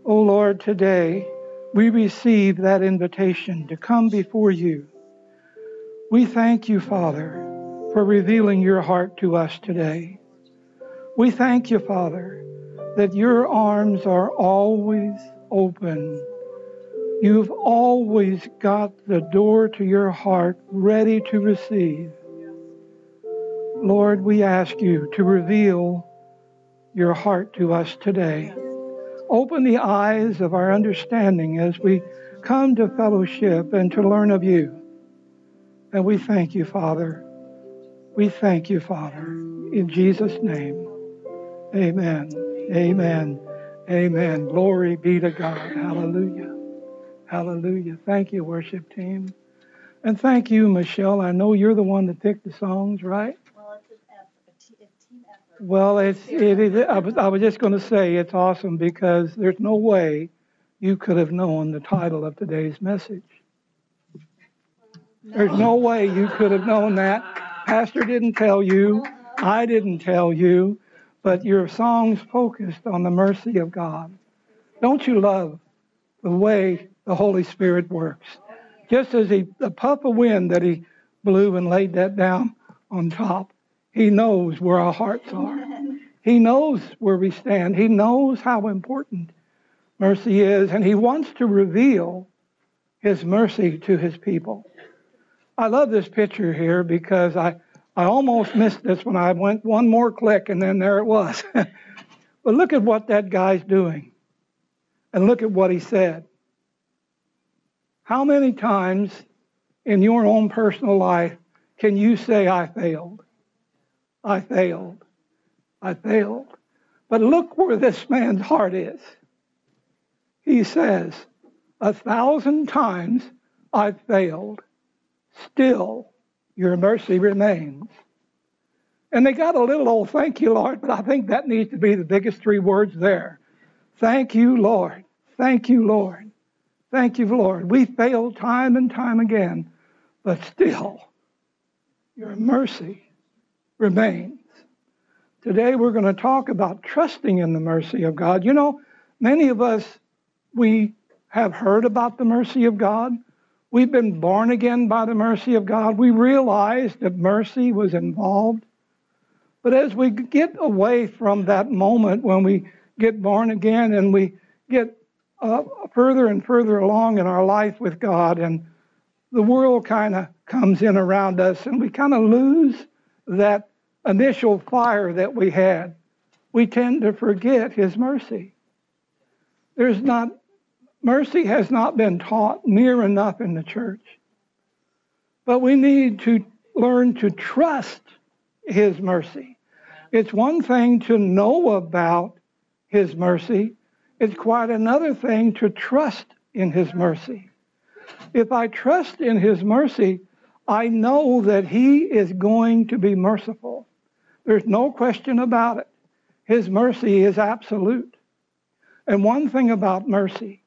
Oh Lord, today we receive that invitation to come before you. We thank you, Father, for revealing your heart to us today. We thank you, Father, that your arms are always open. You've always got the door to your heart ready to receive. Lord, we ask you to reveal your heart to us today. Open the eyes of our understanding as we come to fellowship and to learn of you. And we thank you, Father. We thank you, Father. In Jesus' name, amen. Amen. Amen. Glory be to God. Hallelujah. Hallelujah. Thank you, worship team. And thank you, Michelle. I know you're the one that picked the songs, right? Well, it's a team effort. Well, it is. I was just going to say it's awesome because there's no way you could have known the title of today's message. There's no way you could have known that. Pastor didn't tell you. I didn't tell you. But your songs focused on the mercy of God. Don't you love the way the Holy Spirit works? Just as the puff of wind that he blew and laid that down on top, he knows where our hearts are. He knows where we stand. He knows how important mercy is, and he wants to reveal his mercy to his people. I love this picture here because I almost missed this when I went one more click, and then there it was. But look at what that guy's doing, and look at what he said. How many times in your own personal life can you say, I failed? I failed. I failed. But look where this man's heart is. He says, 1,000 times I've failed. Still, your mercy remains. And they got a little old thank you, Lord, but I think that needs to be the biggest 3 words there. Thank you, Lord. Thank you, Lord. Thank you, Lord. We fail time and time again, but still, your mercy remains. Today, we're going to talk about trusting in the mercy of God. You know, many of us, we have heard about the mercy of God. We've been born again by the mercy of God. We realize that mercy was involved. But as we get away from that moment when we get born again and we get further and further along in our life with God, and the world kind of comes in around us, and we kind of lose that initial fire that we had, we tend to forget his mercy. Mercy has not been taught near enough in the church. But we need to learn to trust his mercy. It's one thing to know about his mercy. It's quite another thing to trust in his mercy. If I trust in his mercy, I know that he is going to be merciful. There's no question about it. His mercy is absolute. And one thing about mercy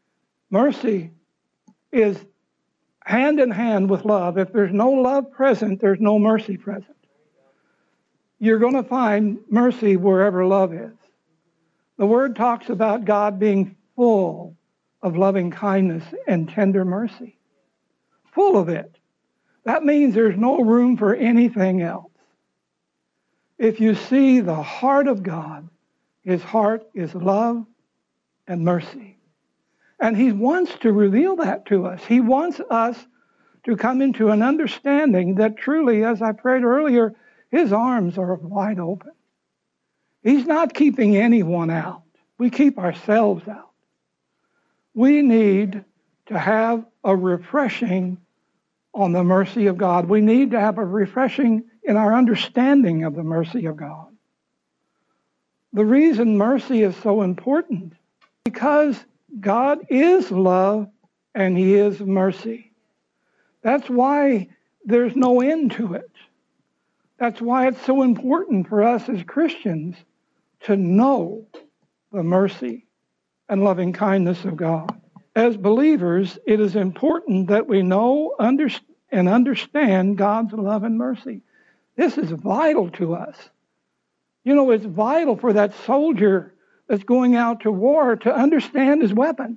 is hand in hand with love. If there's no love present, there's no mercy present. You're going to find mercy wherever love is. The Word talks about God being full of loving kindness and tender mercy. Full of it. That means there's no room for anything else. If you see the heart of God, his heart is love and mercy. And he wants to reveal that to us. He wants us to come into an understanding that truly, as I prayed earlier, his arms are wide open. He's not keeping anyone out. We keep ourselves out. We need to have a refreshing on the mercy of God. We need to have a refreshing in our understanding of the mercy of God. The reason mercy is so important, because God is love and he is mercy. That's why there's no end to it. That's why it's so important for us as Christians to know the mercy and loving kindness of God. As believers, it is important that we know and understand God's love and mercy. This is vital to us. You know, it's vital for that soldier that's going out to war to understand his weapon.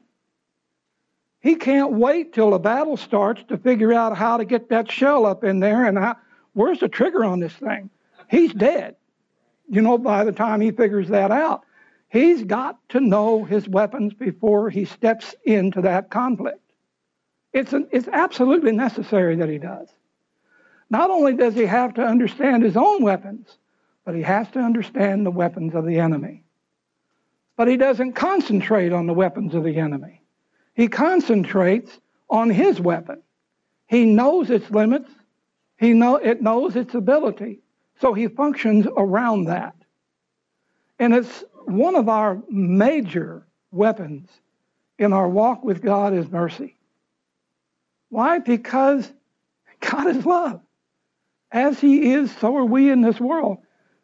He can't wait till the battle starts to figure out how to get that shell up in there and where's the trigger on this thing. He's dead. By the time he figures that out, he's got to know his weapons before he steps into that conflict. It's absolutely necessary that he does. Not only does he have to understand his own weapons, but he has to understand the weapons of the enemy. But he doesn't concentrate on the weapons of the enemy. He concentrates on his weapon. He knows its limits. It knows its ability. So he functions around that. And it's one of our major weapons in our walk with God is mercy. Why? Because God is love. As he is, so are we in this world.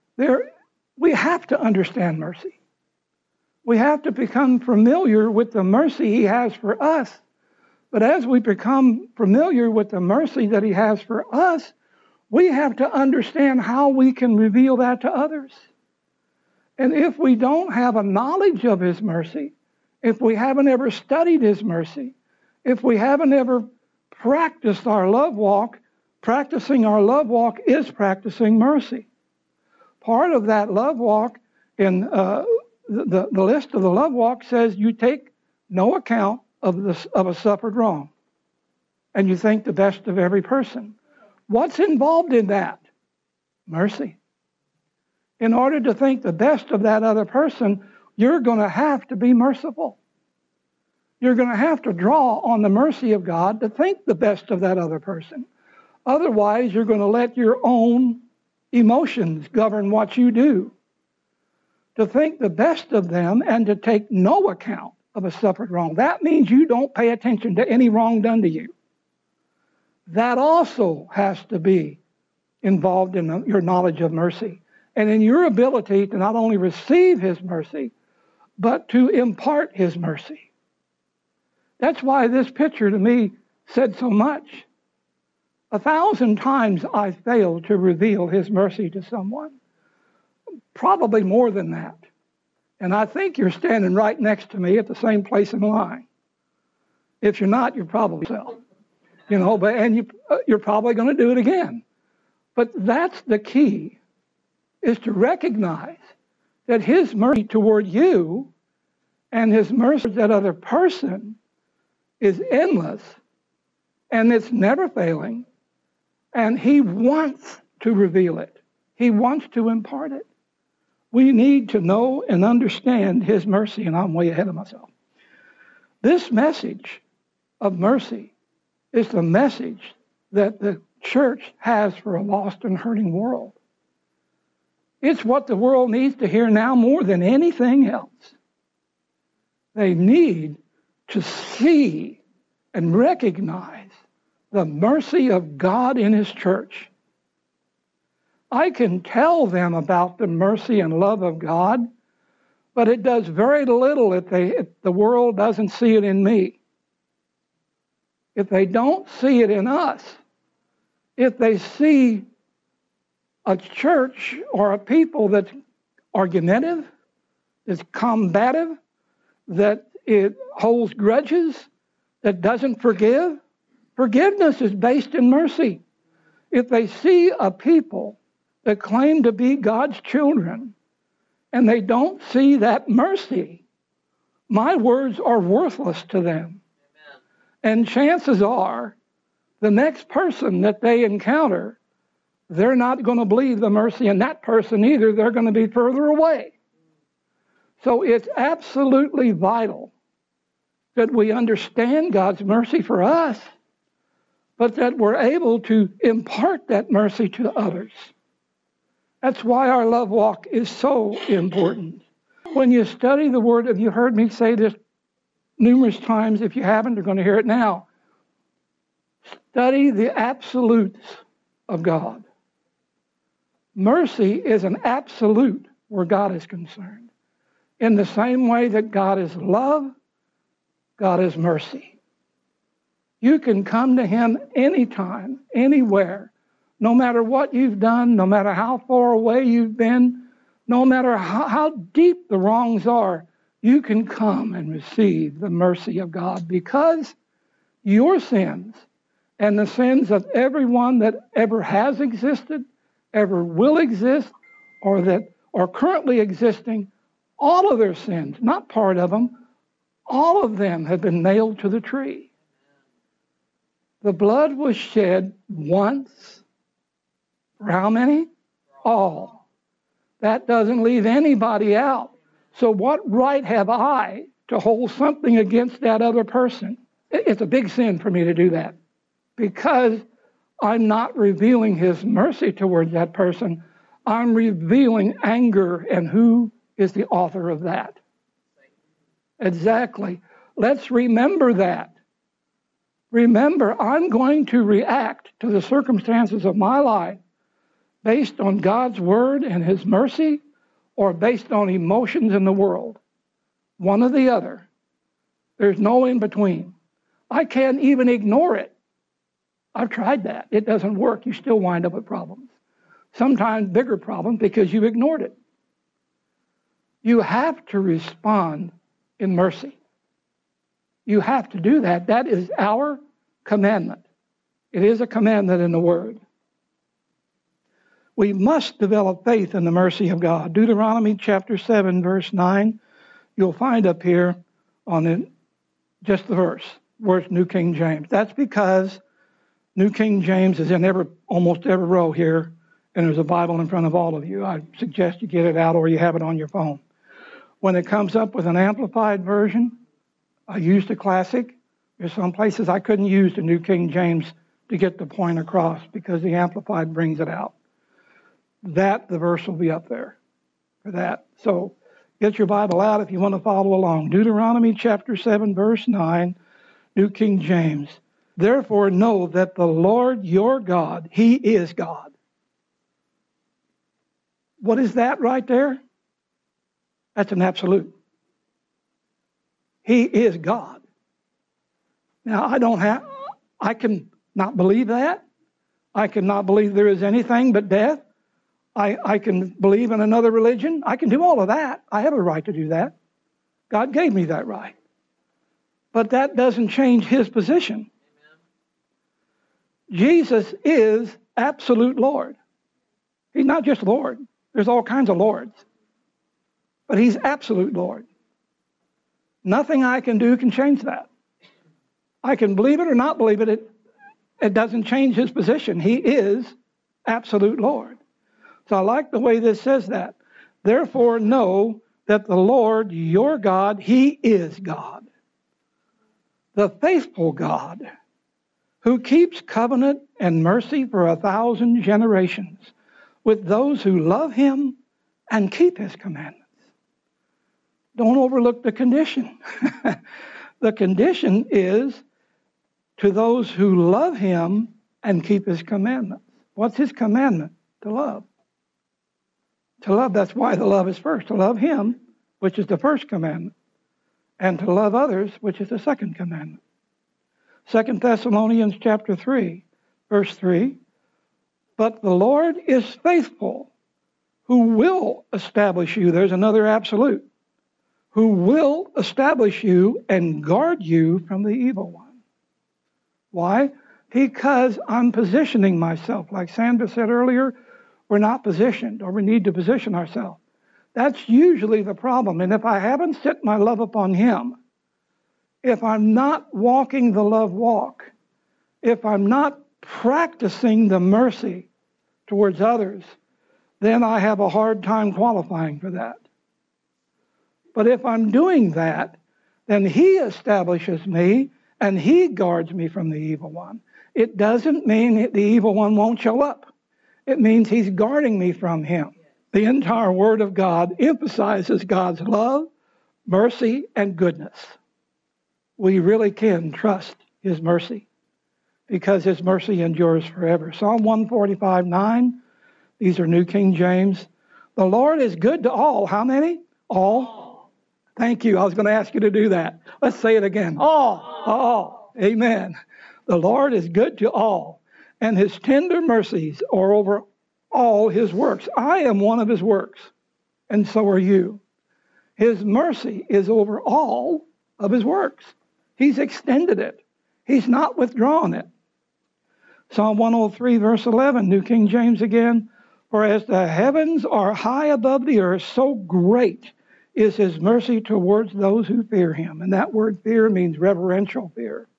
We have to understand mercy. We have to become familiar with the mercy he has for us. But as we become familiar with the mercy that he has for us, we have to understand how we can reveal that to others. And if we don't have a knowledge of his mercy, if we haven't ever studied his mercy, if we haven't ever practiced our love walk, practicing our love walk is practicing mercy. Part of that love walk in the list of the love walk says you take no account of a suffered wrong, and you think the best of every person. What's involved in that? Mercy. In order to think the best of that other person, you're going to have to be merciful. You're going to have to draw on the mercy of God to think the best of that other person. Otherwise, you're going to let your own emotions govern what you do. To think the best of them and to take no account of a suffered wrong. That means you don't pay attention to any wrong done to you. That also has to be involved in your knowledge of mercy and in your ability to not only receive his mercy, but to impart his mercy. That's why this picture to me said so much. 1,000 times I failed to reveal his mercy to someone. Probably more than that. And I think you're standing right next to me at the same place in line. If you're not, you're probably so. You're probably going to do it again. But that's the key, is to recognize that his mercy toward you and his mercy toward that other person is endless, and it's never failing, and he wants to reveal it. He wants to impart it. We need to know and understand his mercy, and I'm way ahead of myself. This message of mercy is the message that the church has for a lost and hurting world. It's what the world needs to hear now more than anything else. They need to see and recognize the mercy of God in his church. I can tell them about the mercy and love of God, but it does very little if the world doesn't see it in me. If they don't see it in us, if they see a church or a people that's argumentative, that's combative, that it holds grudges, that doesn't forgive, forgiveness is based in mercy. If they see a people that claim to be God's children and they don't see that mercy, my words are worthless to them. And chances are, the next person that they encounter, they're not going to believe the mercy in that person either. They're going to be further away. So it's absolutely vital that we understand God's mercy for us, but that we're able to impart that mercy to others. That's why our love walk is so important. When you study the Word, and you heard me say this numerous times, if you haven't, you're going to hear it now. Study the absolutes of God. Mercy is an absolute where God is concerned. In the same way that God is love, God is mercy. You can come to him anytime, anywhere, no matter what you've done, no matter how far away you've been, No matter how deep the wrongs are, you can come and receive the mercy of God, because your sins and the sins of everyone that ever has existed, ever will exist, or that are currently existing, all of their sins, not part of them, all of them have been nailed to the tree. The blood was shed once. For how many? All. That doesn't leave anybody out. So what right have I to hold something against that other person? It's a big sin for me to do that, because I'm not revealing his mercy towards that person. I'm revealing anger, and who is the author of that? Exactly. Let's remember that. Remember, I'm going to react to the circumstances of my life based on God's word and his mercy, or based on emotions in the world. One or the other. There's no in between. I can't even ignore it. I've tried that. It doesn't work. You still wind up with problems. Sometimes bigger problems because you ignored it. You have to respond in mercy. You have to do that. That is our commandment. It is a commandment in the Word. We must develop faith in the mercy of God. Deuteronomy chapter 7, verse 9, you'll find up here on it, just the verse, where it's New King James. That's because New King James is in almost every row here, and there's a Bible in front of all of you. I suggest you get it out, or you have it on your phone. When it comes up with an amplified version, I used a classic. There's some places I couldn't use the New King James to get the point across, because the amplified brings it out. The verse will be up there for that. So get your Bible out if you want to follow along. Deuteronomy chapter 7, verse 9, New King James. Therefore know that the Lord your God, he is God. What is that right there? That's an absolute. He is God. Now, I can not believe that. I cannot believe there is anything but death. I can believe in another religion. I can do all of that. I have a right to do that. God gave me that right. But that doesn't change his position. Amen. Jesus is absolute Lord. He's not just Lord. There's all kinds of lords. But he's absolute Lord. Nothing I can do can change that. I can believe it or not believe it. It doesn't change his position. He is absolute Lord. So I like the way this says that. Therefore know that the Lord your God, he is God. The faithful God, who keeps covenant and mercy for 1,000 generations with those who love him and keep his commandments. Don't overlook the condition. The condition is to those who love him and keep his commandments. What's his commandment? To love. To love, that's why the love is first. To love him, which is the first commandment, and to love others, which is the second commandment. 2 Thessalonians chapter 3, verse 3, but the Lord is faithful, who will establish you. There's another absolute. Who will establish you and guard you from the evil one. Why? Because I'm positioning myself. Like Sandra said earlier, we're not positioned, or we need to position ourselves. That's usually the problem. And if I haven't set my love upon him, if I'm not walking the love walk, if I'm not practicing the mercy towards others, then I have a hard time qualifying for that. But if I'm doing that, then he establishes me and he guards me from the evil one. It doesn't mean that the evil one won't show up. It means he's guarding me from him. The entire Word of God emphasizes God's love, mercy, and goodness. We really can trust his mercy because his mercy endures forever. Psalm 145:9, these are New King James. The Lord is good to all. How many? All. Thank you. I was going to ask you to do that. Let's say it again. All. Amen. The Lord is good to all, and his tender mercies are over all his works. I am one of his works. and so are you. His mercy is over all of his works. He's extended it. He's not withdrawn it. Psalm 103, verse 11, New King James again. For as the heavens are high above the earth, so great is his mercy towards those who fear him. And that word fear means reverential fear.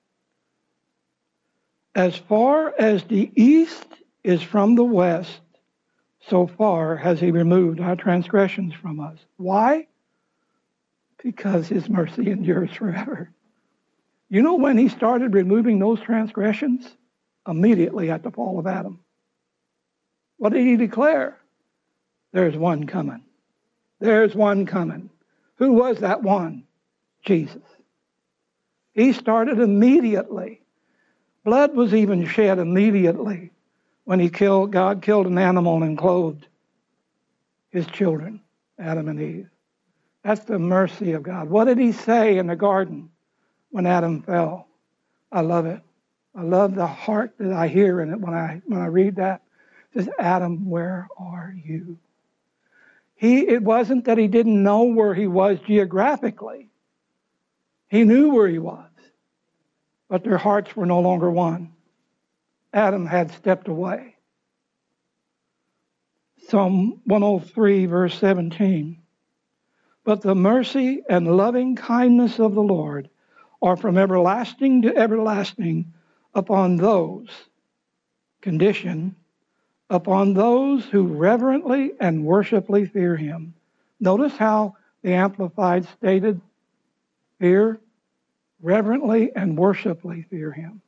As far as the east is from the west, so far has he removed our transgressions from us. Why? Because his mercy endures forever. You know when he started removing those transgressions? Immediately at the fall of Adam. What did he declare? There's one coming. There's one coming. Who was that one? Jesus. He started immediately. Blood was even shed immediately when God killed an animal and clothed his children, Adam and Eve. That's the mercy of God. What did he say in the garden when Adam fell? I love it. I love the heart that I hear in it when I read that. It says, Adam, where are you? It wasn't that he didn't know where he was geographically. He knew where he was. But their hearts were no longer one. Adam had stepped away. Psalm 103, verse 17. But the mercy and loving kindness of the Lord are from everlasting to everlasting upon those, condition, upon those who reverently and worshipfully fear him. Notice how the Amplified stated, fear, reverently and worshipfully fear him.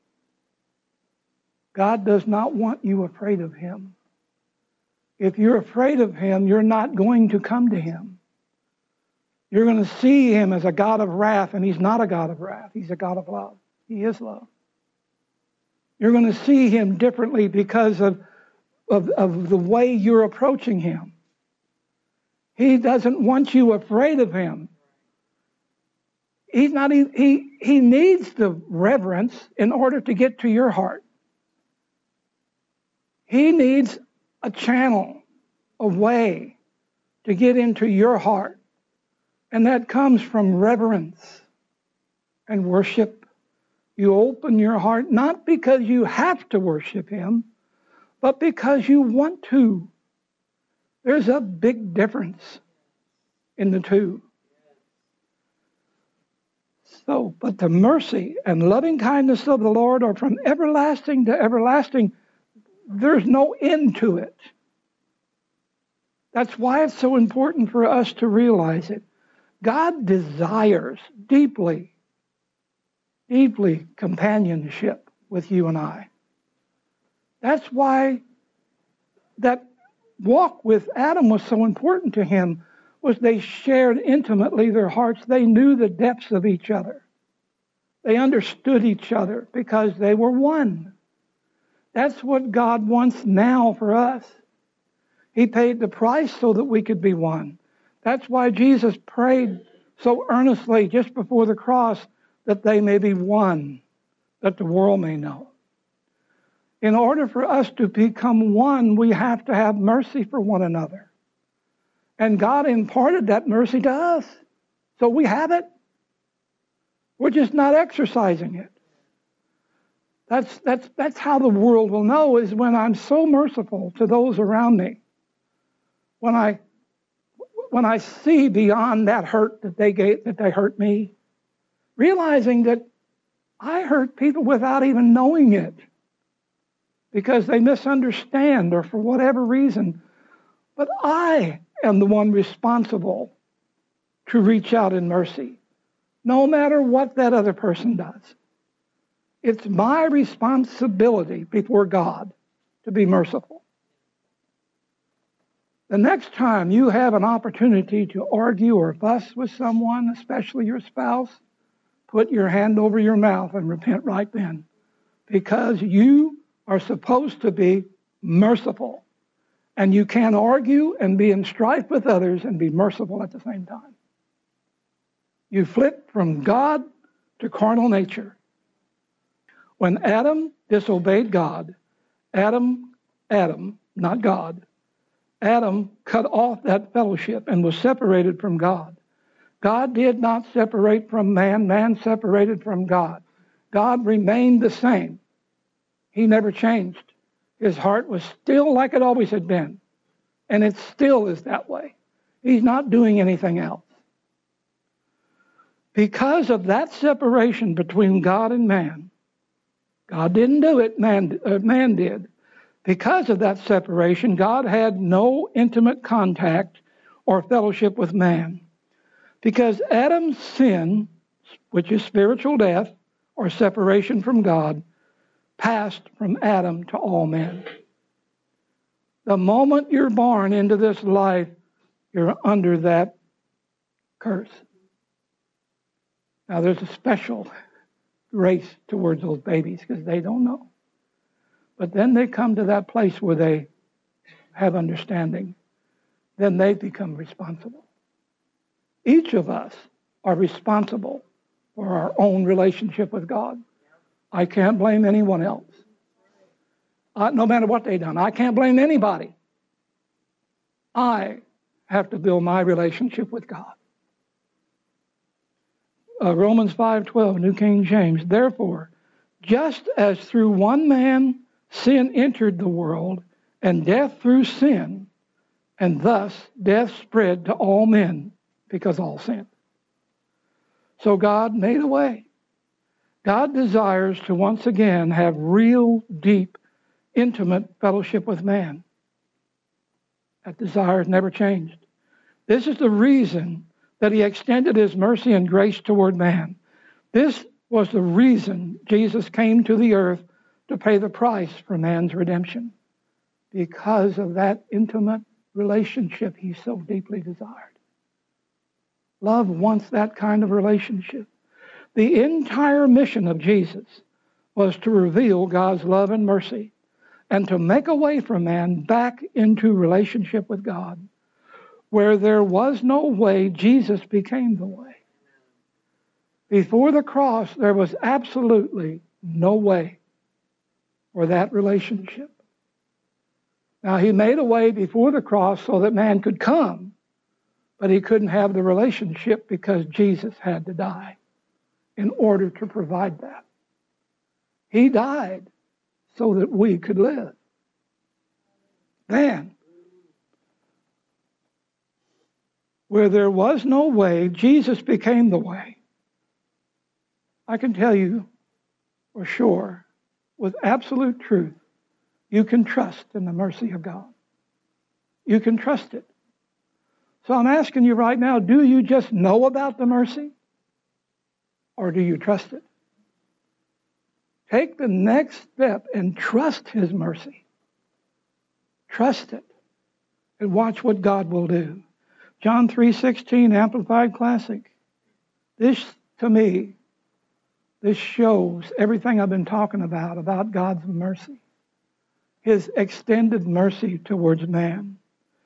God does not want you afraid of him. If you're afraid of him, you're not going to come to him. You're going to see him as a God of wrath, and he's not a God of wrath. He's a God of love. He is love. You're going to see him differently because of the way you're approaching him. He doesn't want you afraid of him. He needs the reverence in order to get to your heart. He needs a channel, a way to get into your heart. And that comes from reverence and worship. You open your heart, not because you have to worship him, but because you want to. There's a big difference in the two. So, but the mercy and loving kindness of the Lord are from everlasting to everlasting. There's no end to it. That's why it's so important for us to realize it. God desires deeply, deeply companionship with you and I. That's why that walk with Adam was so important to him, was they shared intimately their hearts. They knew the depths of each other. They understood each other because they were one. That's what God wants now for us. He paid the price so that we could be one. That's why Jesus prayed so earnestly just before the cross, that they may be one, that the world may know. In order for us to become one, we have to have mercy for one another. And God imparted that mercy to us. So we have it. We're just not exercising it. That's how the world will know, is when I'm so merciful to those around me. When I see beyond that hurt that they hurt me, realizing that I hurt people without even knowing it because they misunderstand or for whatever reason. But I am the one responsible to reach out in mercy, no matter what that other person does. It's my responsibility before God to be merciful. The next time you have an opportunity to argue or fuss with someone, especially your spouse, put your hand over your mouth and repent right then, because you are supposed to be merciful. And you can't argue and be in strife with others and be merciful at the same time. You flip from God to carnal nature. When Adam disobeyed God, Adam, not God, Adam cut off that fellowship and was separated from God. God did not separate from man. Man separated from God. God remained the same. He never changed. His heart was still like it always had been. And it still is that way. He's not doing anything else. Because of that separation between God and man, God didn't do it, man did. Because of that separation, God had no intimate contact or fellowship with man. Because Adam's sin, which is spiritual death or separation from God, passed from Adam to all men. The moment you're born into this life, you're under that curse. Now, there's a special grace towards those babies because they don't know. But then they come to that place where they have understanding. Then they become responsible. Each of us are responsible for our own relationship with God. I can't blame anyone else. No matter what they've done, I can't blame anybody. I have to build my relationship with God. Romans 5:12, New King James. Therefore, just as through one man sin entered the world, and death through sin, and thus death spread to all men because all sinned. So God made a way. God desires to once again have real, deep, intimate fellowship with man. That desire has never changed. This is the reason that he extended his mercy and grace toward man. This was the reason Jesus came to the earth to pay the price for man's redemption, because of that intimate relationship he so deeply desired. Love wants that kind of relationship. The entire mission of Jesus was to reveal God's love and mercy and to make a way for man back into relationship with God. Where there was no way, Jesus became the way. Before the cross, there was absolutely no way for that relationship. Now, he made a way before the cross so that man could come, but he couldn't have the relationship because Jesus had to die in order to provide that. He died so that we could live. Then, where there was no way, Jesus became the way. I can tell you for sure, with absolute truth, you can trust in the mercy of God. You can trust it. So I'm asking you right now, do you just know about the mercy? Or do you trust it? Take the next step and trust his mercy. Trust it. And watch what God will do. John 3:16, Amplified Classic. This, to me, this shows everything I've been talking about God's mercy. His extended mercy towards man.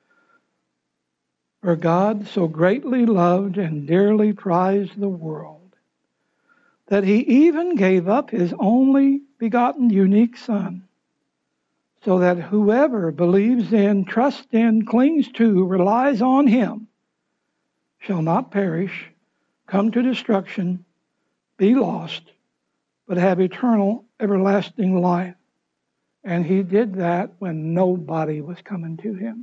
For God so greatly loved and dearly prized the world that he even gave up his only begotten unique Son, so that whoever believes in, trusts in, clings to, relies on him, shall not perish, come to destruction, be lost, but have eternal, everlasting life. And he did that when nobody was coming to him.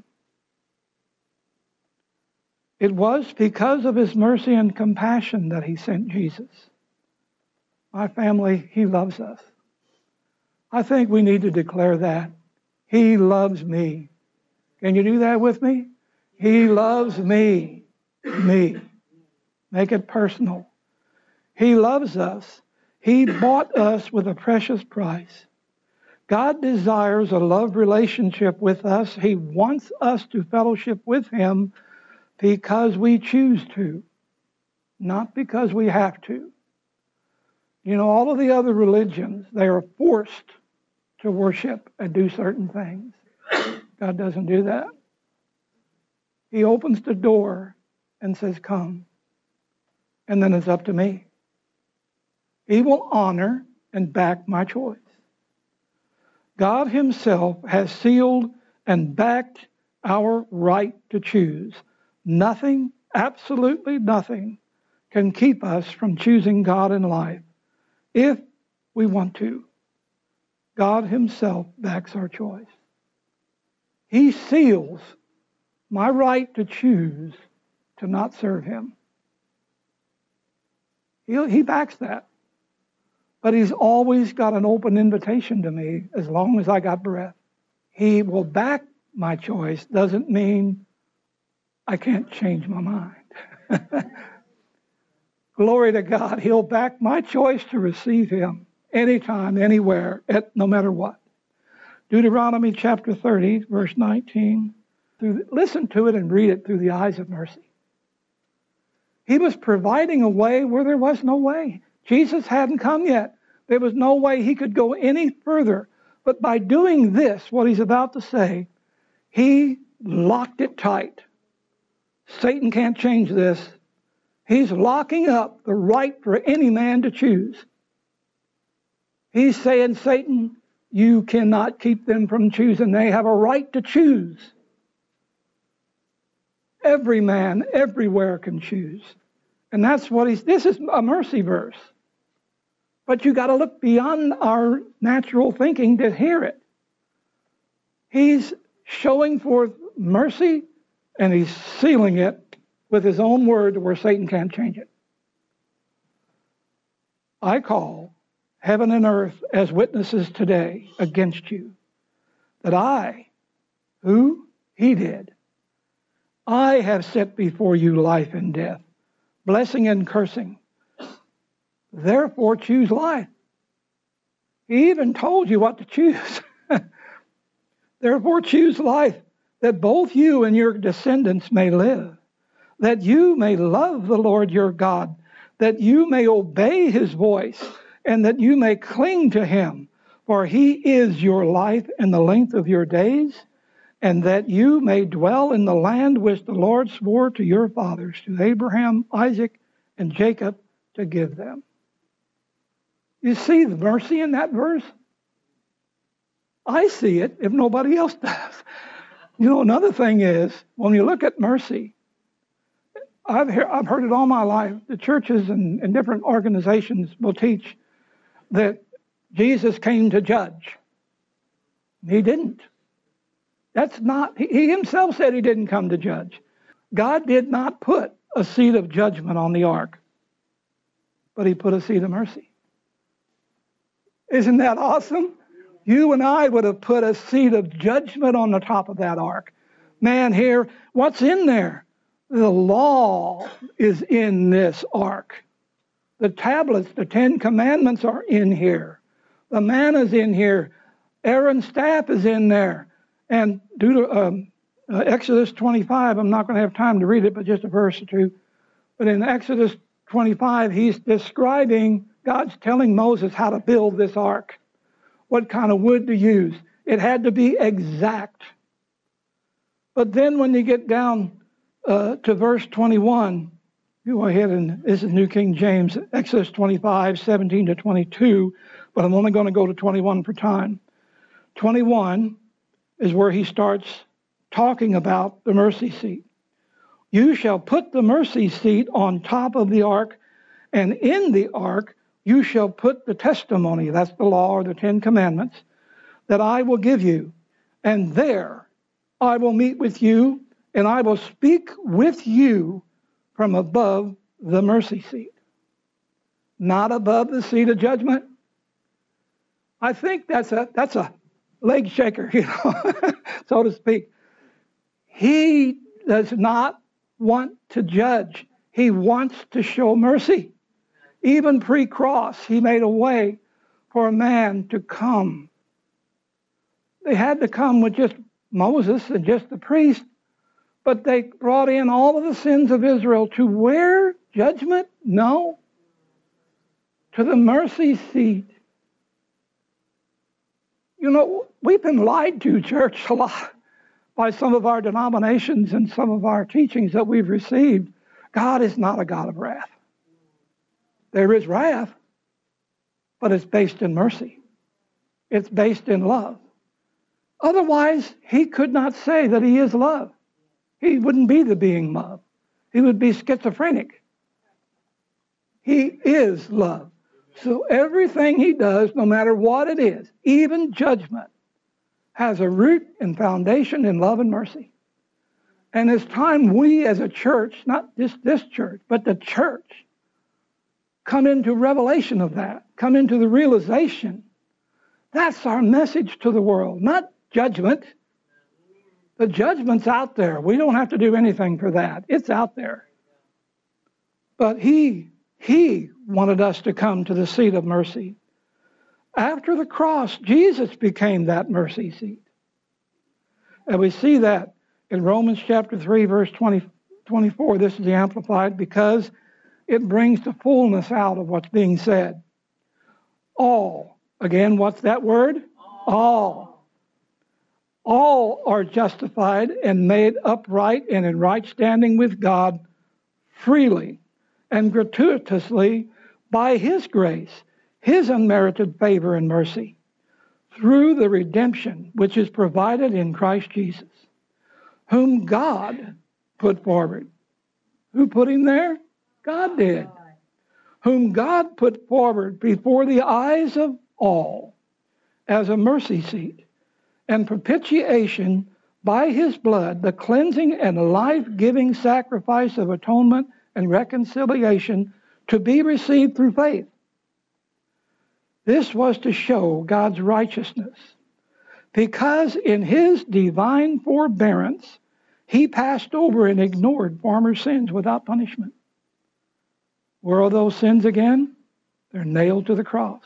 It was because of his mercy and compassion that he sent Jesus. My family, he loves us. I think we need to declare that. He loves me. Can you do that with me? He loves me. Me. Make it personal. He loves us. He bought us with a precious price. God desires a love relationship with us. He wants us to fellowship with him because we choose to, not because we have to. You know, all of the other religions, they are forced to worship and do certain things. God doesn't do that. He opens the door and says, come. And then it's up to me. He will honor and back my choice. God himself has sealed and backed our right to choose. Nothing, absolutely nothing, can keep us from choosing God in life if we want to. God himself backs our choice. He seals my right to choose to not serve him. He backs that. But he's always got an open invitation to me as long as I got breath. He will back my choice, doesn't mean I can't change my mind. Glory to God. He'll back my choice to receive him anytime, anywhere, no matter what. Deuteronomy chapter 30, verse 19. Listen to it and read it through the eyes of mercy. He was providing a way where there was no way. Jesus hadn't come yet. There was no way he could go any further. But by doing this, what he's about to say, he locked it tight. Satan can't change this. He's locking up the right for any man to choose. He's saying, Satan, you cannot keep them from choosing. They have a right to choose. Every man, everywhere can choose. And that's what this is a mercy verse. But you got to look beyond our natural thinking to hear it. He's showing forth mercy, and he's sealing it with his own word where Satan can't change it. I call heaven and earth as witnesses today against you, that I, who he did, I have set before you life and death, blessing and cursing. Therefore choose life. He even told you what to choose. Therefore choose life, that both you and your descendants may live, that you may love the Lord your God, that you may obey his voice, and that you may cling to him, for he is your life and the length of your days, and that you may dwell in the land which the Lord swore to your fathers, to Abraham, Isaac, and Jacob, to give them. You see the mercy in that verse? I see it if nobody else does. You know, another thing is, when you look at mercy, I've heard it all my life. The churches and different organizations will teach that Jesus came to judge. He didn't. That's not, he himself said he didn't come to judge. God did not put a seat of judgment on the ark, but he put a seat of mercy. Isn't that awesome? You and I would have put a seat of judgment on the top of that ark. Man, here, what's in there? The law is in this ark. The tablets, the 10 Commandments are in here. The manna's in here. Aaron's staff is in there. And Exodus 25, I'm not going to have time to read it, but just a verse or two. But in Exodus 25, he's describing, God's telling Moses how to build this ark, what kind of wood to use. It had to be exact. But then when you get down to verse 21, you go ahead, and this is New King James, Exodus 25, 17 to 22, but I'm only going to go to 21 for time. 21 is where he starts talking about the mercy seat. You shall put the mercy seat on top of the ark, and in the ark you shall put the testimony, that's the law or the 10 Commandments, that I will give you. And there I will meet with you, and I will speak with you from above the mercy seat. Not above the seat of judgment. I think that's a leg shaker, you know, so to speak. He does not want to judge. He wants to show mercy. Even pre-cross, he made a way for a man to come. They had to come with just Moses and just the priest, but they brought in all of the sins of Israel to where? Judgment? No. To the mercy seat. You know, we've been lied to, church, a lot by some of our denominations and some of our teachings that we've received. God is not a God of wrath. There is wrath, but it's based in mercy. It's based in love. Otherwise, he could not say that he is love. He wouldn't be the being love. He would be schizophrenic. He is love. So everything he does, no matter what it is, even judgment, has a root and foundation in love and mercy. And it's time we as a church, not just this church, but the church, come into revelation of that, come into the realization. That's our message to the world, not judgment. The judgment's out there. We don't have to do anything for that. It's out there. But he wanted us to come to the seat of mercy. After the cross, Jesus became that mercy seat. And we see that in Romans chapter 3, verse 24. This is the Amplified, because it brings the fullness out of what's being said. All. Again, what's that word? All. All are justified and made upright and in right standing with God freely and gratuitously by his grace, his unmerited favor and mercy, through the redemption which is provided in Christ Jesus, whom God put forward. Who put him there? God did. Whom God put forward before the eyes of all as a mercy seat and propitiation by his blood, the cleansing and life-giving sacrifice of atonement and reconciliation to be received through faith. This was to show God's righteousness, because in his divine forbearance, he passed over and ignored former sins without punishment. Where are those sins again? They're nailed to the cross.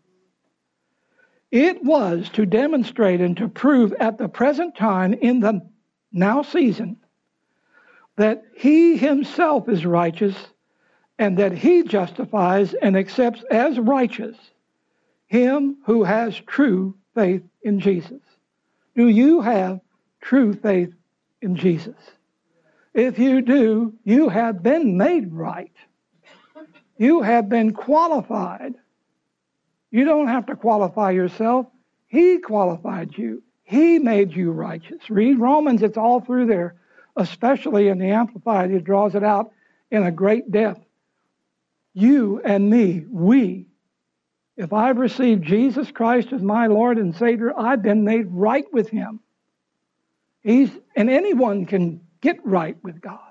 It was to demonstrate and to prove at the present time in the now season that he himself is righteous and that he justifies and accepts as righteous him who has true faith in Jesus. Do you have true faith in Jesus? If you do, you have been made right. You have been qualified. You don't have to qualify yourself. He qualified you. He made you righteous. Read Romans, it's all through there, especially in the Amplified. It draws it out in a great depth. You and me, we, if I've received Jesus Christ as my Lord and Savior, I've been made right with him. And anyone can get right with God.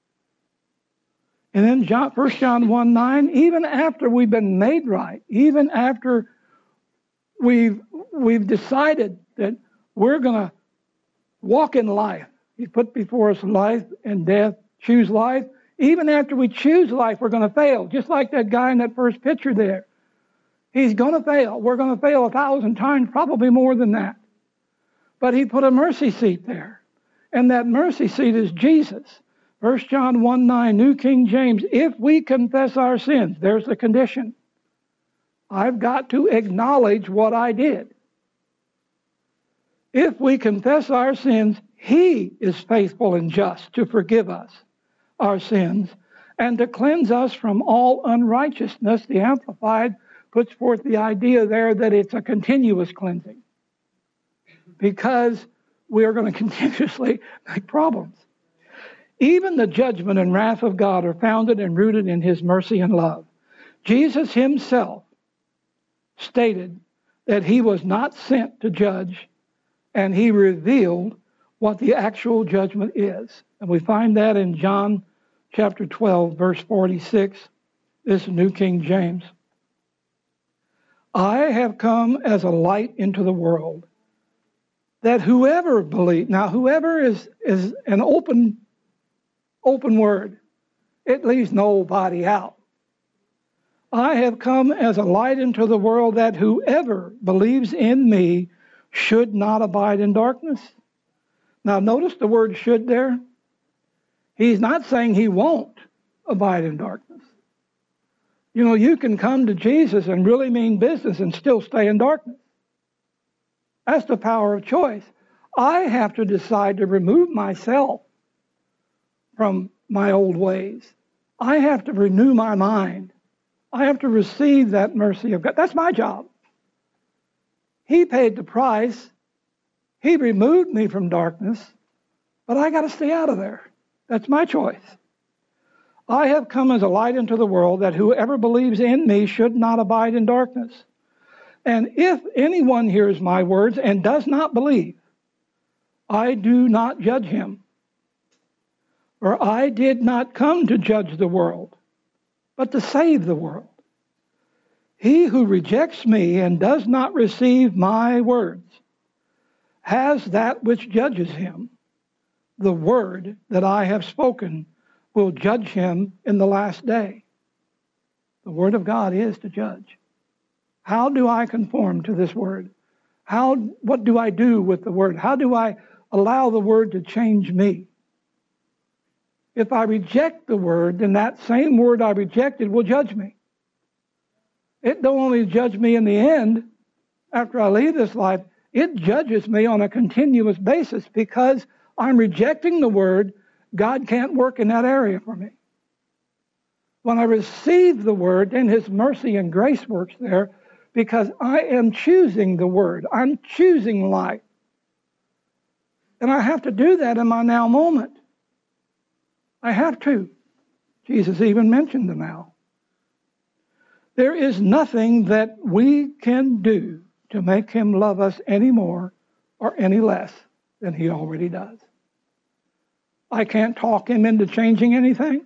And then 1 John 1:9, even after we've been made right, even after we've decided that we're going to walk in life, he put before us life and death, choose life. Even after we choose life, we're going to fail, just like that guy in that first picture there. He's going to fail. We're going to fail 1,000 times, probably more than that. But he put a mercy seat there. And that mercy seat is Jesus. 1 John 1:9, New King James, if we confess our sins, there's the condition. I've got to acknowledge what I did. If we confess our sins, he is faithful and just to forgive us our sins and to cleanse us from all unrighteousness. The Amplified puts forth the idea there that it's a continuous cleansing, because we are going to continuously make problems. Even the judgment and wrath of God are founded and rooted in his mercy and love. Jesus himself stated that he was not sent to judge, and he revealed what the actual judgment is. And we find that in John chapter 12, verse 46. This is New King James. I have come as a light into the world, that whoever believes, now whoever is an open word. It leaves nobody out. I have come as a light into the world, that whoever believes in me should not abide in darkness. Now notice the word should there. He's not saying he won't abide in darkness. You know, you can come to Jesus and really mean business and still stay in darkness. That's the power of choice. I have to decide to remove myself from my old ways. I have to renew my mind. I have to receive that mercy of God. That's my job. He paid the price. He removed me from darkness, but I got to stay out of there. That's my choice. I have come as a light into the world, that whoever believes in me should not abide in darkness. And if anyone hears my words and does not believe, I do not judge him. For I did not come to judge the world, but to save the world. He who rejects me and does not receive my words has that which judges him. The word that I have spoken will judge him in the last day. The word of God is to judge. How do I conform to this word? What do I do with the word? How do I allow the word to change me? If I reject the word, then that same word I rejected will judge me. It don't only judge me in the end, after I leave this life, it judges me on a continuous basis because I'm rejecting the word. God can't work in that area for me. When I receive the word, then his mercy and grace works there because I am choosing the word. I'm choosing life. And I have to do that in my now moment. I have to. Jesus even mentioned the now. There is nothing that we can do to make him love us any more or any less than he already does. I can't talk him into changing anything.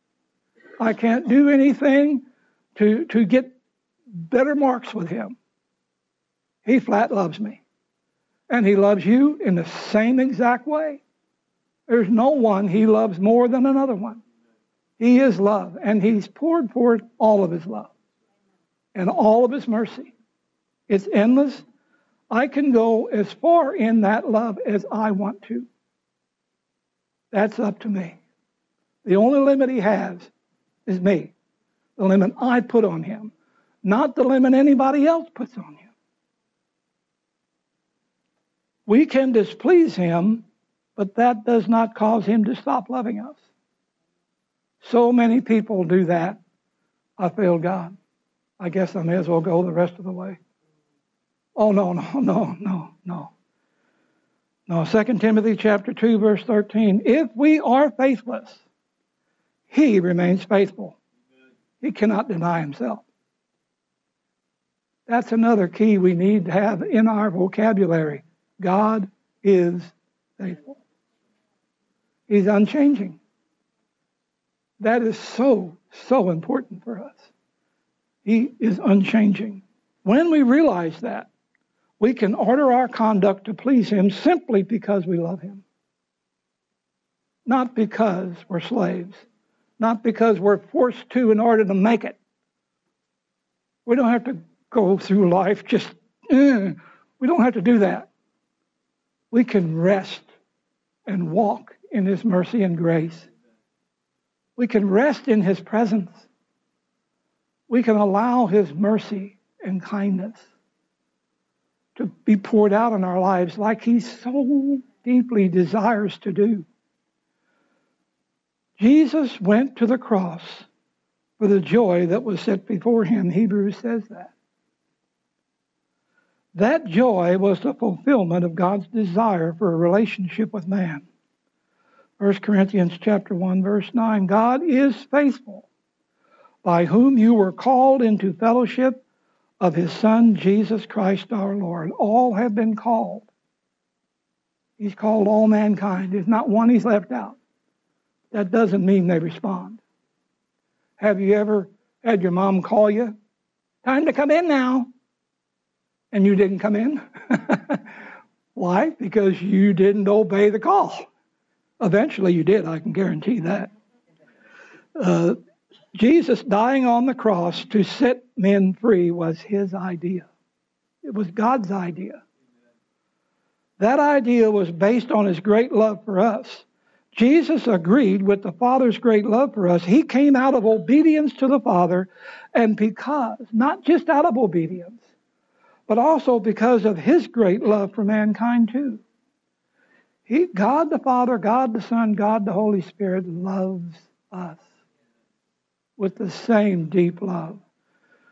I can't do anything to get better marks with him. He flat loves me. And he loves you in the same exact way. There's no one he loves more than another one. He is love, and he's poured forth all of his love and all of his mercy. It's endless. I can go as far in that love as I want to. That's up to me. The only limit he has is me. The limit I put on him, not the limit anybody else puts on him. We can displease him, but that does not cause him to stop loving us. So many people do that. I failed God. I guess I may as well go the rest of the way. Oh, no. No, 2 Timothy chapter 2, verse 13. If we are faithless, he remains faithful. He cannot deny himself. That's another key we need to have in our vocabulary. God is faithful. He's unchanging. That is so important for us. He is unchanging. When we realize that, we can order our conduct to please him simply because we love him. Not because we're slaves. Not because we're forced to in order to make it. We don't have to go through life just, we don't have to do that. We can rest and walk in his mercy and grace. We can rest in his presence. We can allow his mercy and kindness to be poured out in our lives like he so deeply desires to do. Jesus went to the cross for the joy that was set before him. Hebrews says that. That joy was the fulfillment of God's desire for a relationship with man. 1 Corinthians chapter 1, verse 9, God is faithful, by whom you were called into fellowship of his Son, Jesus Christ our Lord. All have been called. He's called all mankind. There's not one he's left out. That doesn't mean they respond. Have you ever had your mom call you? Time to come in now. And you didn't come in? Why? Because you didn't obey the call. Eventually you did, I can guarantee that. Jesus dying on the cross to set men free was his idea. It was God's idea. That idea was based on his great love for us. Jesus agreed with the Father's great love for us. He came out of obedience to the Father, and because, not just out of obedience, but also because of his great love for mankind too. God the Father, God the Son, God the Holy Spirit loves us with the same deep love.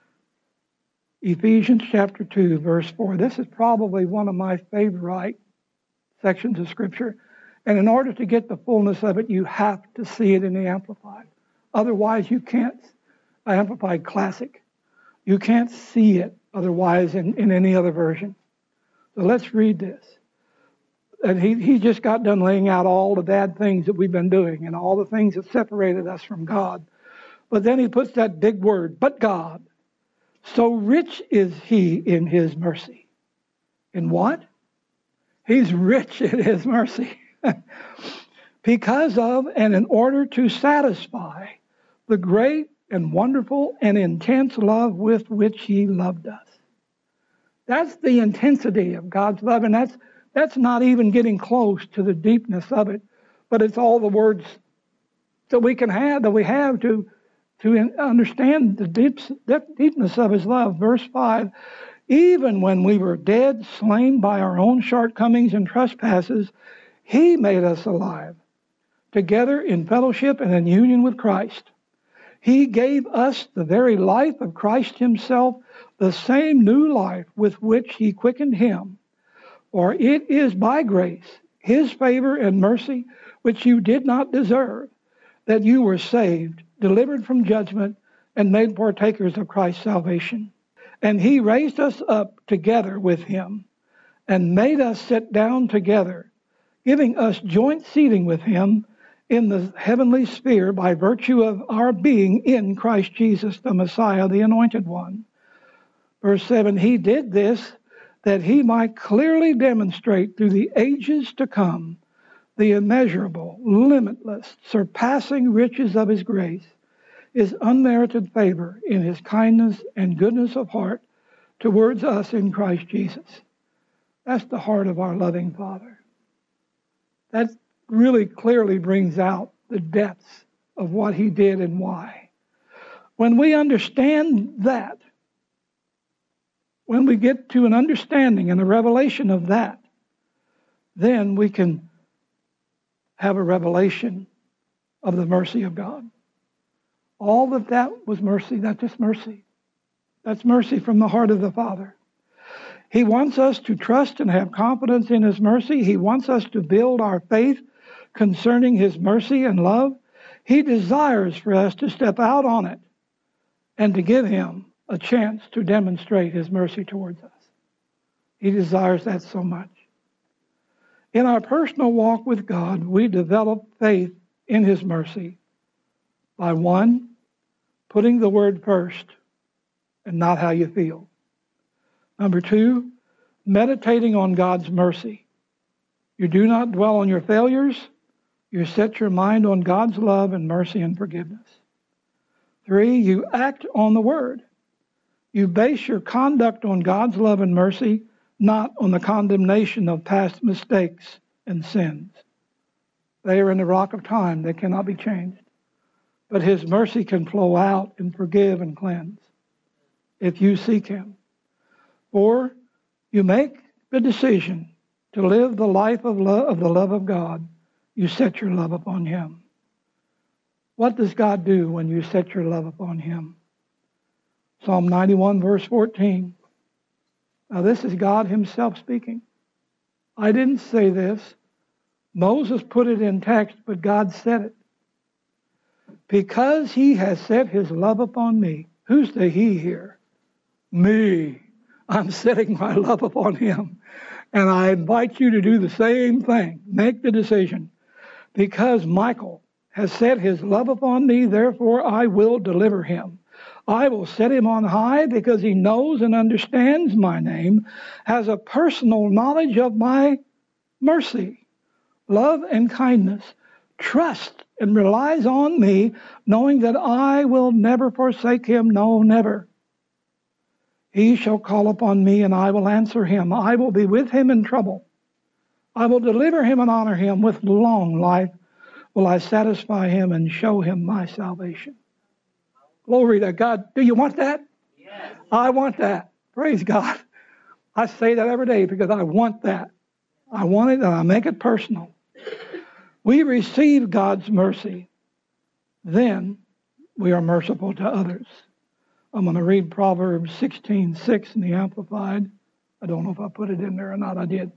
Ephesians chapter 2, verse 4. This is probably one of my favorite sections of Scripture. And in order to get the fullness of it, you have to see it in the Amplified. Otherwise, you can't. Amplified Classic. You can't see it otherwise in any other version. So let's read this. And he just got done laying out all the bad things that we've been doing and all the things that separated us from God. But then he puts that big word, but God, so rich is he in his mercy. In what? He's rich in his mercy. Because of and in order to satisfy the great and wonderful and intense love with which he loved us. That's the intensity of God's love, and that's not even getting close to the deepness of it, but it's all the words that we have to understand the deepness of his love. Verse 5, even when we were dead, slain by our own shortcomings and trespasses, he made us alive, together in fellowship and in union with Christ. He gave us the very life of Christ himself, the same new life with which he quickened him. For it is by grace, his favor and mercy, which you did not deserve, that you were saved, delivered from judgment, and made partakers of Christ's salvation. And he raised us up together with him and made us sit down together, giving us joint seating with him in the heavenly sphere by virtue of our being in Christ Jesus, the Messiah, the Anointed One. Verse 7, he did this that he might clearly demonstrate through the ages to come the immeasurable, limitless, surpassing riches of his grace, his unmerited favor in his kindness and goodness of heart towards us in Christ Jesus. That's the heart of our loving Father. That really clearly brings out the depths of what he did and why. When we understand that, when we get to an understanding and a revelation of that, then we can have a revelation of the mercy of God. All of that was mercy. That's just mercy. That's mercy from the heart of the Father. He wants us to trust and have confidence in his mercy. He wants us to build our faith concerning his mercy and love. He desires for us to step out on it and to give him a chance to demonstrate his mercy towards us. He desires that so much. In our personal walk with God, we develop faith in his mercy by, one, putting the word first and not how you feel. Number two, meditating on God's mercy. You do not dwell on your failures. You set your mind on God's love and mercy and forgiveness. Three, you act on the word. You base your conduct on God's love and mercy, not on the condemnation of past mistakes and sins. They are in the rock of time. They cannot be changed. But his mercy can flow out and forgive and cleanse if you seek him. Or you make the decision to live the life of the love of God. You set your love upon him. What does God do when you set your love upon him? Psalm 91, verse 14. Now this is God himself speaking. I didn't say this. Moses put it in text, but God said it. Because he has set his love upon me. Who's the he here? Me. I'm setting my love upon him. And I invite you to do the same thing. Make the decision. Because Michael has set his love upon me, therefore I will deliver him. I will set him on high because he knows and understands my name, has a personal knowledge of my mercy, love and kindness, trust and relies on me, knowing that I will never forsake him, no, never. He shall call upon me and I will answer him. I will be with him in trouble. I will deliver him and honor him. With long life will I satisfy him and show him my salvation. Glory to God. Do you want that? Yes. I want that. Praise God. I say that every day because I want that. I want it and I make it personal. We receive God's mercy. Then we are merciful to others. I'm going to read Proverbs 16:6 in the Amplified. I don't know if I put it in there or not. I did.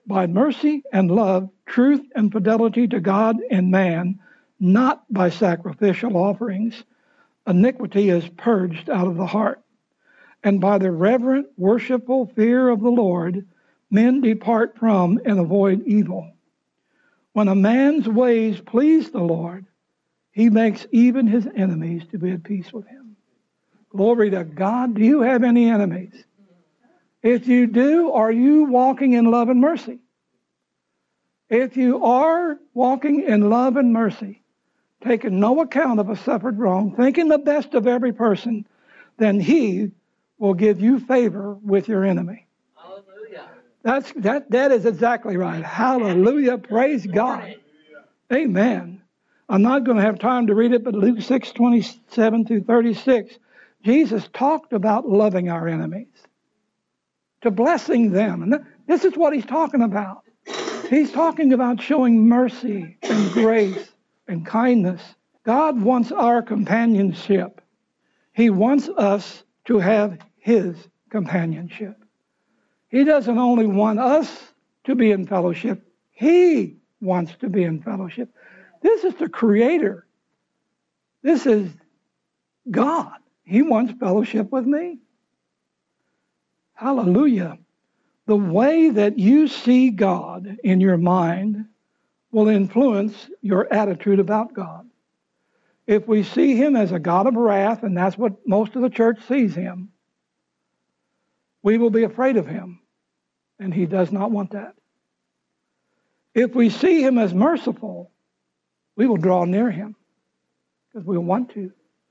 by mercy and love, truth and fidelity to God and man, not by sacrificial offerings, iniquity is purged out of the heart. And by the reverent, worshipful fear of the Lord, men depart from and avoid evil. When a man's ways please the Lord, he makes even his enemies to be at peace with him. Glory to God. Do you have any enemies? If you do, are you walking in love and mercy? If you are walking in love and mercy, taking no account of a suffered wrong, thinking the best of every person, then he will give you favor with your enemy. Hallelujah. That is exactly right. Hallelujah. Praise God. Amen. I'm not going to have time to read it, but Luke 6:27 through 36, Jesus talked about loving our enemies, to blessing them. And this is what he's talking about. He's talking about showing mercy and grace and kindness. God wants our companionship. He wants us to have his companionship. He doesn't only want us to be in fellowship, he wants to be in fellowship. This is the Creator. This is God. He wants fellowship with me. Hallelujah. The way that you see God in your mind will influence your attitude about God. If we see him as a God of wrath, and that's what most of the church sees him, we will be afraid of him, and he does not want that. If we see him as merciful, we will draw near him because we want to.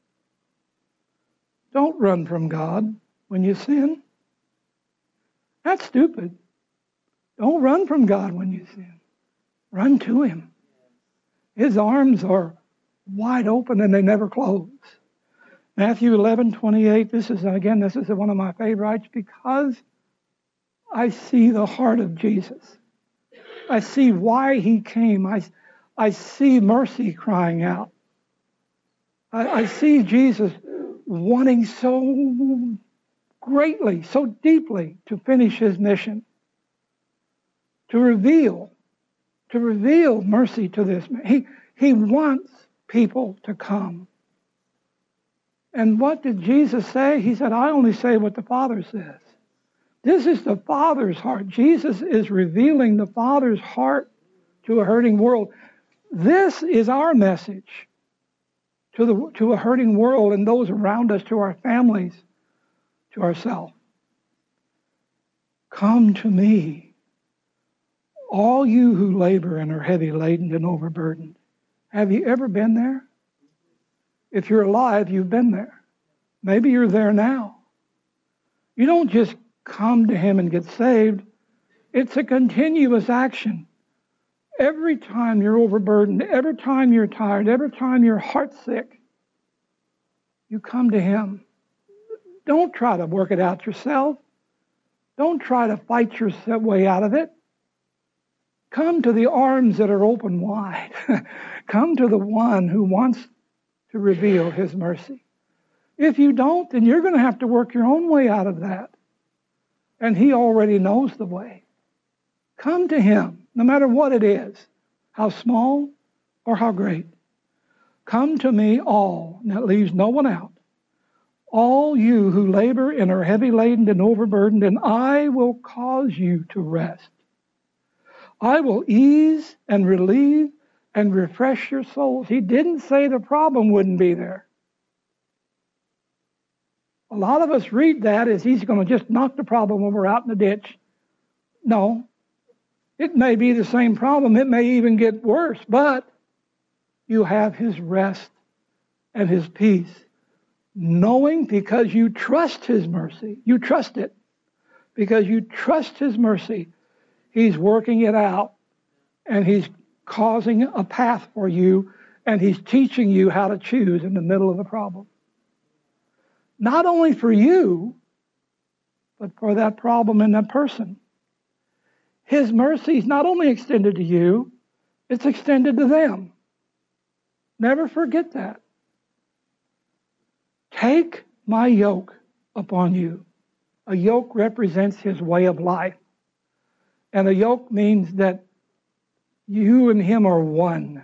Don't run from God when you sin. That's stupid. Don't run from God when you sin. Run to him. His arms are wide open and they never close. Matthew 11:28, this is one of my favorites because I see the heart of Jesus. I see why he came. I see mercy crying out. I see Jesus wanting so greatly, so deeply to finish his mission, to reveal mercy to this man. He wants people to come. And what did Jesus say? He said, I only say what the Father says. This is the Father's heart. Jesus is revealing the Father's heart to a hurting world. This is our message to a hurting world and those around us, to our families, to ourselves. Come to me, all you who labor and are heavy laden and overburdened. Have you ever been there? If you're alive, you've been there. Maybe you're there now. You don't just come to him and get saved. It's a continuous action. Every time you're overburdened, every time you're tired, every time your heart's sick, you come to him. Don't try to work it out yourself. Don't try to fight your way out of it. Come to the arms that are open wide. Come to the one who wants to reveal his mercy. If you don't, then you're going to have to work your own way out of that. And he already knows the way. Come to him, no matter what it is, how small or how great. Come to me all, and that leaves no one out. All you who labor and are heavy laden and overburdened, and I will cause you to rest. I will ease and relieve and refresh your souls. He didn't say the problem wouldn't be there. A lot of us read that as he's going to just knock the problem over out in the ditch. No. It may be the same problem. It may even get worse, but you have his rest and his peace, knowing because you trust his mercy. You trust it. Because you trust his mercy, he's working it out, and he's causing a path for you, and he's teaching you how to choose in the middle of the problem. Not only for you, but for that problem and that person. His mercy is not only extended to you, it's extended to them. Never forget that. Take my yoke upon you. A yoke represents his way of life. And a yoke means that you and him are one.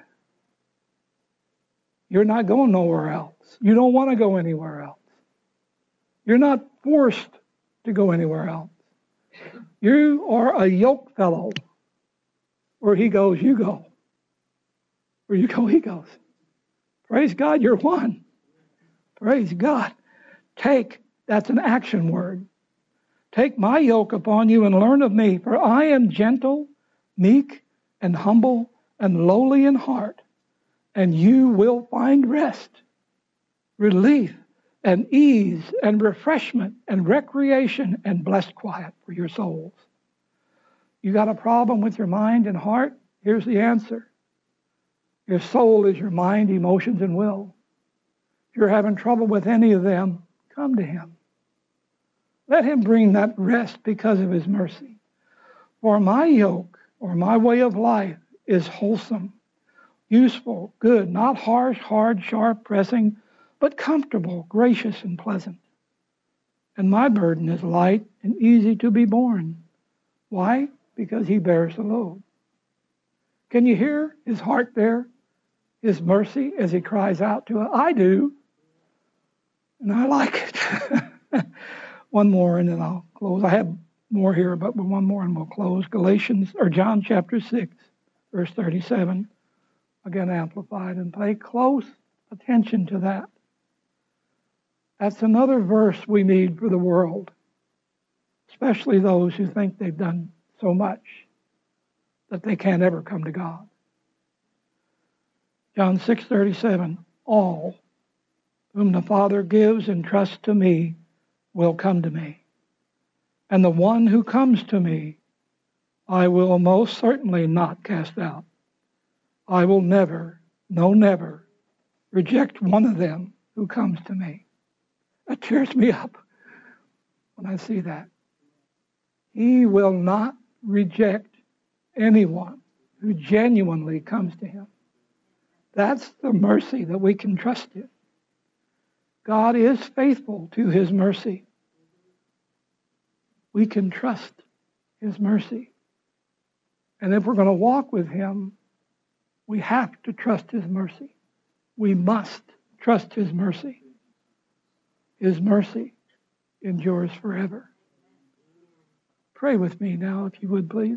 You're not going nowhere else. You don't want to go anywhere else. You're not forced to go anywhere else. You are a yoke fellow. Where he goes, you go. Where you go, he goes. Praise God, you're one. Praise God. Take, that's an action word. Take my yoke upon you and learn of me, for I am gentle, meek, and humble, and lowly in heart, and you will find rest, relief, and ease, and refreshment, and recreation, and blessed quiet for your souls. You got a problem with your mind and heart? Here's the answer. Your soul is your mind, emotions, and will. If you're having trouble with any of them, come to him. Let him bring that rest because of his mercy. For my yoke, or my way of life, is wholesome, useful, good, not harsh, hard, sharp, pressing, but comfortable, gracious, and pleasant. And my burden is light and easy to be borne. Why? Because he bears the load. Can you hear his heart there? His mercy as he cries out to us? I do. And I like it. One more and then I'll close. I have more here, but one more and we'll close. John chapter 6, verse 37. Again, amplified, and pay close attention to that. That's another verse we need for the world, especially those who think they've done so much that they can't ever come to God. John 6:37, all whom the Father gives and trusts to me will come to me. And the one who comes to me, I will most certainly not cast out. I will never, no never, reject one of them who comes to me. That cheers me up when I see that. He will not reject anyone who genuinely comes to him. That's the mercy that we can trust in. God is faithful to his mercy. We can trust his mercy. And if we're going to walk with him, we have to trust his mercy. We must trust his mercy. His mercy endures forever. Pray with me now, if you would, please.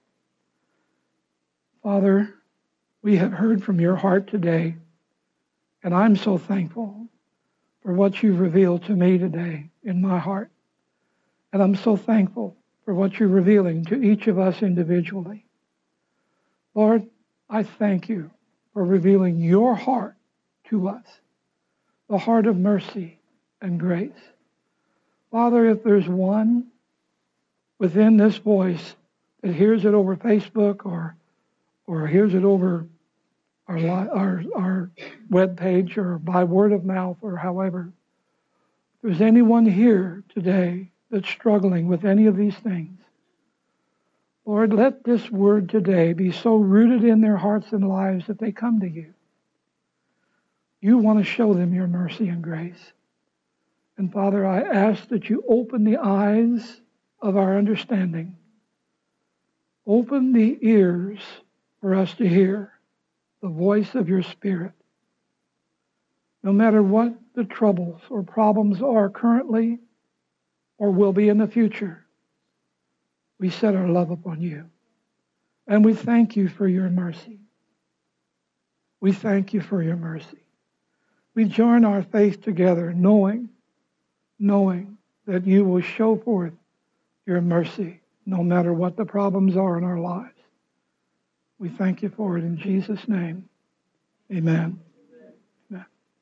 Father, we have heard from your heart today, and I'm so thankful for what you've revealed to me today in my heart. And I'm so thankful for what you're revealing to each of us individually. Lord, I thank you for revealing your heart to us, the heart of mercy and grace. Father, if there's one within this voice that hears it over Facebook or hears it over our web page or by word of mouth or however, if there's anyone here today that's struggling with any of these things, Lord, let this word today be so rooted in their hearts and lives that they come to you. You want to show them your mercy and grace. And Father, I ask that you open the eyes of our understanding. Open the ears for us to hear the voice of your Spirit. No matter what the troubles or problems are currently or will be in the future, we set our love upon you. And we thank you for your mercy. We thank you for your mercy. We join our faith together, knowing that you will show forth your mercy no matter what the problems are in our lives. We thank you for it in Jesus' name. Amen.